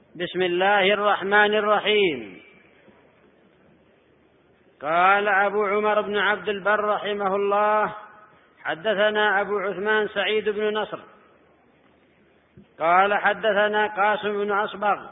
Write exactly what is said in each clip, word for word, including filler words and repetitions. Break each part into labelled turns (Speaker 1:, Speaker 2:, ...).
Speaker 1: بسم الله الرحمن الرحيم. قال أبو عمر بن عبد البر رحمه الله: حدثنا أبو عثمان سعيد بن نصر قال حدثنا قاسم بن أصبغ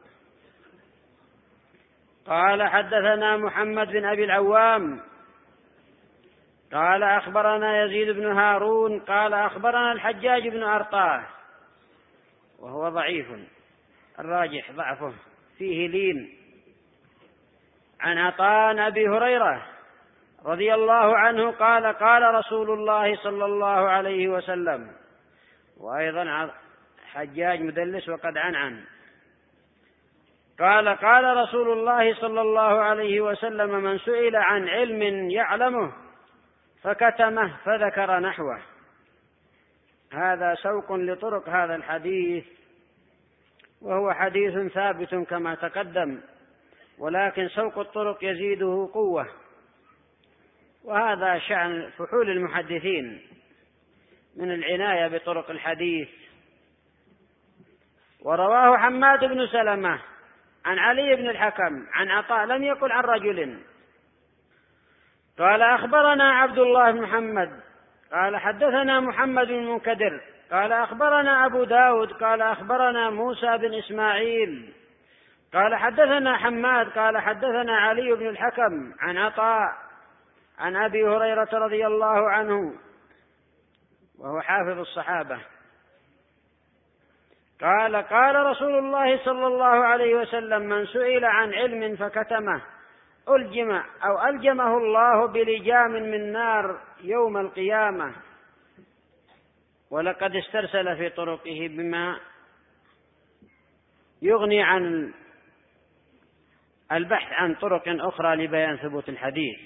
Speaker 1: قال حدثنا محمد بن أبي العوام قال أخبرنا يزيد بن هارون قال أخبرنا الحجاج بن أرطاه، وهو ضعيف الراجح ضعفه فيه لين، عن عطاء أبي هريرة رضي الله عنه قال قال رسول الله صلى الله عليه وسلم، وأيضا حجاج مدلس وقد عنعن، قال قال رسول الله صلى الله عليه وسلم: من سئل عن علم يعلمه فكتمه فذكر نحوه. هذا سوق لطرق هذا الحديث، وهو حديث ثابت كما تقدم، ولكن سوق الطرق يزيده قوة، وهذا شأن فحول المحدثين من العناية بطرق الحديث. ورواه حماد بن سلمة عن علي بن الحكم عن عطاء، لم يقل عن رجل، قال أخبرنا عبد الله بن محمد قال حدثنا محمد بن منكدر قال أخبرنا أبو داود قال أخبرنا موسى بن إسماعيل قال حدثنا حماد قال حدثنا علي بن الحكم عن عطاء عن أبي هريرة رضي الله عنه، وهو حافظ الصحابة، قال قال رسول الله صلى الله عليه وسلم: من سئل عن علم فكتمه ألجم أو ألجمه الله بلجام من نار يوم القيامة. ولقد استرسل في طرقه بما يغني عن البحث عن طرق أخرى لبيان ثبوت الحديث.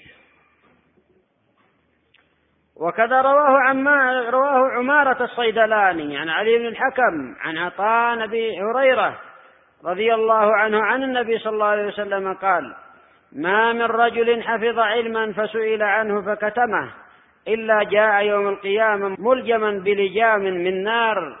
Speaker 1: وكذا رواه عما رواه عمارة الصيدلاني عن علي بن الحكم عن عطاء أبي هريرة رضي الله عنه عن النبي صلى الله عليه وسلم قال: ما من رجل حفظ علما فسئل عنه فكتمه إلا جاء يوم القيامة ملجما بلجام من نار،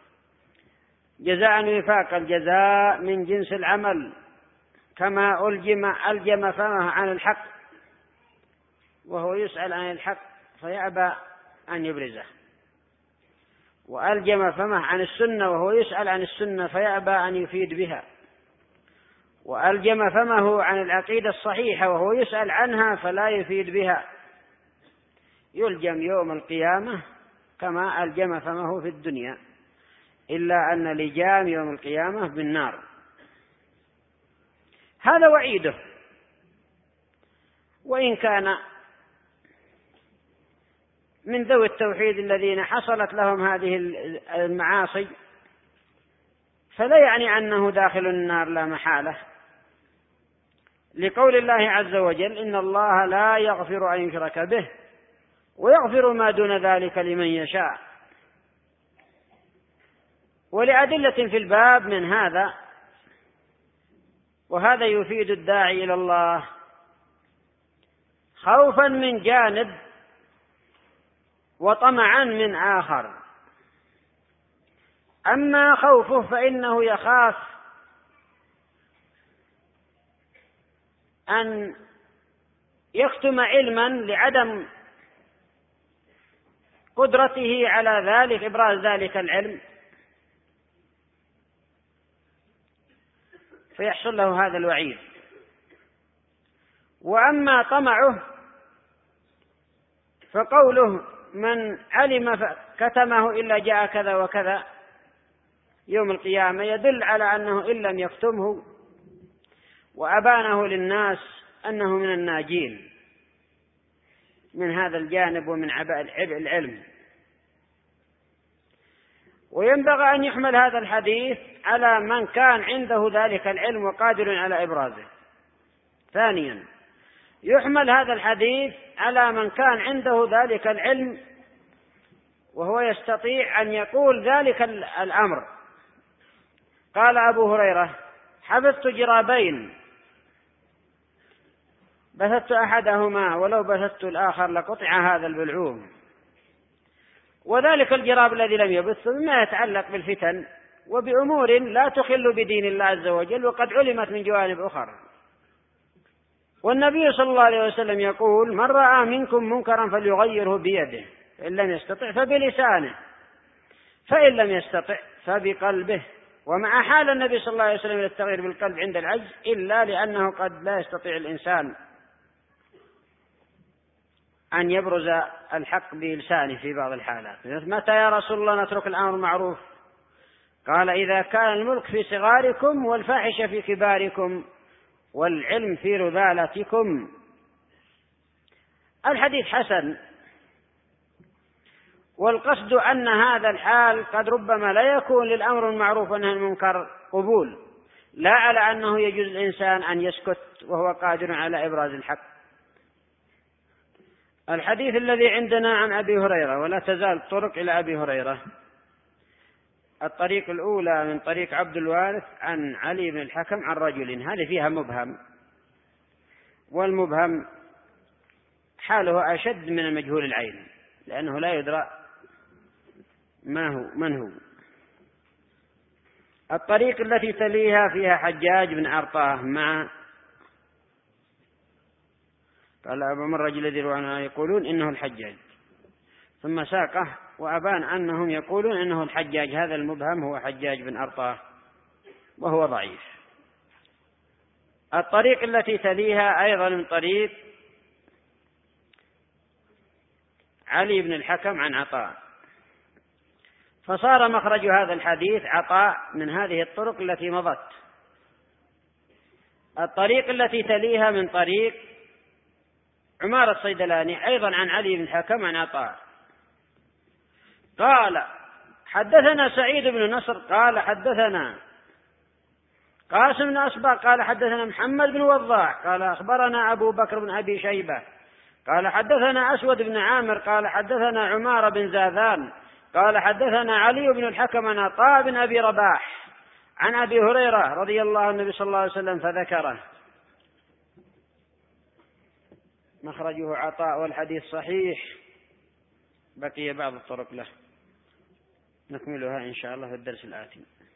Speaker 1: جزاء وفاق، الجزاء من جنس العمل، كما ألجم ألجم فمه عن الحق وهو يسأل عن الحق فيأبى أن يبرزه، وألجم فمه عن السنة وهو يسأل عن السنة فيأبى أن يفيد بها، وألجم فمه عن العقيدة الصحيحة وهو يسأل عنها فلا يفيد بها، يلجم يوم القيامة كما ألجم فمه في الدنيا، إلا أن لجام يوم القيامة بالنار. هذا وعيده، وإن كان من ذوي التوحيد الذين حصلت لهم هذه المعاصي فلا يعني أنه داخل النار لا محالة، لقول الله عز وجل: إن الله لا يغفر أن يشرك به ويغفر ما دون ذلك لمن يشاء. ولأدلة في الباب من هذا، وهذا يفيد الداعي إلى الله خوفا من جانب وطمعا من آخر. أما خوفه فإنه يخاف أن يكتم علما لعدم قدرته على ذلك إبراز ذلك العلم، فيحصل له هذا الوعيد. وأما طمعه فقوله: من علم فكتمه إلا جاء كذا وكذا يوم القيامة، يدل على أنه إن لم يكتمه وأبانه للناس أنه من الناجين من هذا الجانب ومن عبء العلم. وينبغي أن يحمل هذا الحديث على من كان عنده ذلك العلم وقادر على إبرازه. ثانيا، يحمل هذا الحديث على من كان عنده ذلك العلم وهو يستطيع أن يقول ذلك الأمر. قال أبو هريرة: حفظت جرابين بثت أحدهما ولو بثت الآخر لقطع هذا البلعوم. وذلك الجراب الذي لم يبث بما يتعلق بالفتن وبأمور لا تخل بدين الله عز وجل وقد علمت من جوانب أخرى. والنبي صلى الله عليه وسلم يقول: من رأى منكم منكرا فليغيره بيده، فإن لم يستطع فبلسانه، فإن لم يستطع فبقلبه. ومع حال النبي صلى الله عليه وسلم للتغيير بالقلب عند العجز، إلا لأنه قد لا يستطيع الإنسان أن يبرز الحق بلسانه في بعض الحالات. متى يا رسول الله نترك الأمر المعروف؟ قال: إذا كان الملك في صغاركم والفاحش في كباركم والعلم في رذالتكم. الحديث حسن، والقصد أن هذا الحال قد ربما لا يكون للأمر المعروف والنهي عن المنكر قبول، لا على أنه يجوز الإنسان أن يسكت وهو قادر على إبراز الحق. الحديث الذي عندنا عن أبي هريرة، ولا تزال طرق إلى أبي هريرة. الطريق الأولى من طريق عبد الوارث عن علي بن الحكم عن رجل، هذه فيها مبهم، والمبهم حاله أشد من المجهول العين، لأنه لا يدرى ما هو من هو. الطريق التي تليها فيها حجاج بن أرطاه مع قال أبو من الرجل الذي رواه يقولون إنه الحجاج، ثم ساقه وأبان أنهم يقولون إنه الحجاج. هذا المبهم هو حجاج بن أرطاه وهو ضعيف. الطريق التي تليها أيضا من طريق علي بن الحكم عن عطاء، فصار مخرج هذا الحديث عطاء من هذه الطرق التي مضت. الطريق التي تليها من طريق عمار الصيدلاني أيضا عن علي بن الحكم عن عطاء قال: حدثنا سعيد بن نصر قال حدثنا قاسم بن أصبغ قال حدثنا محمد بن وضاح قال أخبرنا أبو بكر بن أبي شيبة قال حدثنا أسود بن عامر قال حدثنا عمار بن زاذان قال حدثنا علي بن الحكم عن عطاء بن أبي رباح عن أبي هريرة رضي الله عنه النبي صلى الله عليه وسلم فذكره. مخرجه عطاء والحديث صحيح، بقي بعض الطرق له، نكملها إن شاء الله في الدرس الآتي.